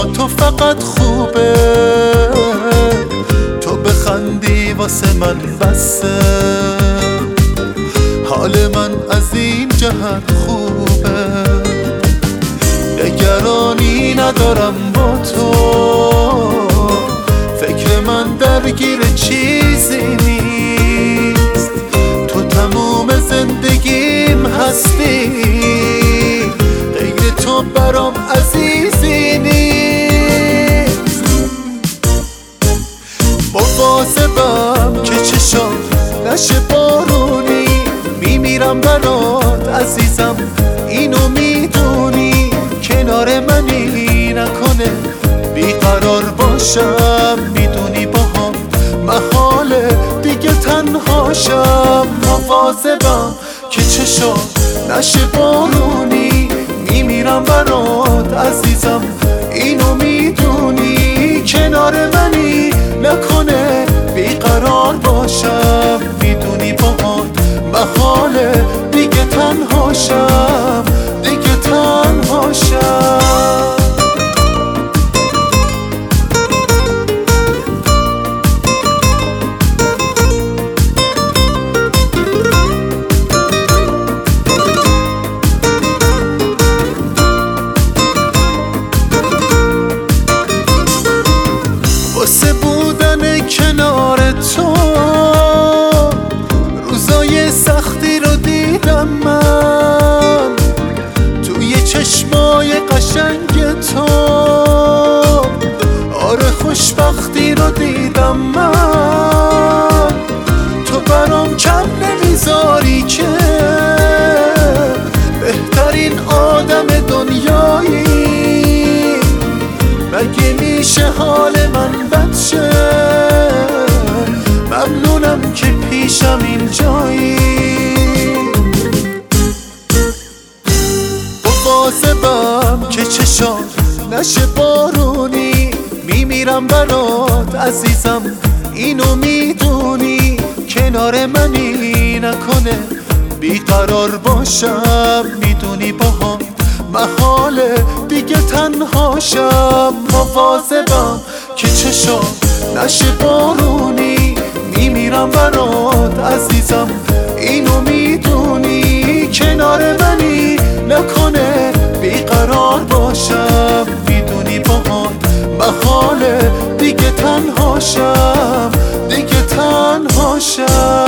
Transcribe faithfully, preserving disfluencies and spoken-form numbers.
تو فقط خوبه، تو بخندی واسه من بسه، حال من از این جهت خوبه. نگرانی ندارم با تو، فکر من درگیر چیزی نیست، تو تموم زندگیم هستی، غیر تو برام عزیزی نیست. مواظبم که چشام نشه بارونی، میمیرم برات عزیزم اینو میدونی، کنار منی نکنه بیقرار باشم، میدونی باهام محاله دیگه تنهاشم. مواظبم که چشام نشه بارونی، میمیرم برات عزیزم اینو میدونی، کنار منی نکنه بیقرار باشم، میدونی باهات محاله دیگه تنهاشم، دیگه تنهاشم. واسه بودن کنار تو روزای سختی رو دیدم من، توی چشمای قشنگ تو آره خوشبختی رو دیدم من. تو برام کم نمیذاری که بهترین آدم دنیایی، مگه میشه حال من بد شه؟ ممنونم که پیشم اینجایی. مواظبم که چشام نشه بارونی، میمیرم برات عزیزم اینو میدونی، کنار منی نکنه بیقرار باشم، میدونی باهام محاله دیگه تنهاشم. مواظبم که چشام نشه بارونی، میمیرم برات عزیزم اینو میدونی، کنار منی نکنه بیقرار باشم، میدونی باهات محاله دیگه تنهاشم، دیگه تنهاشم.